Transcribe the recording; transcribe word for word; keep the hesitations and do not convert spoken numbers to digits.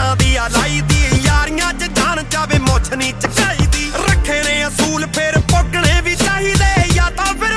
ਦੀ ਆ ਲਾਈ ਦੀ ਯਾਰੀਆਂ ਚ ਜਾਣ ਜਾਵੇ ਮੁੱਛ ਨੀ ਚਕਾਈ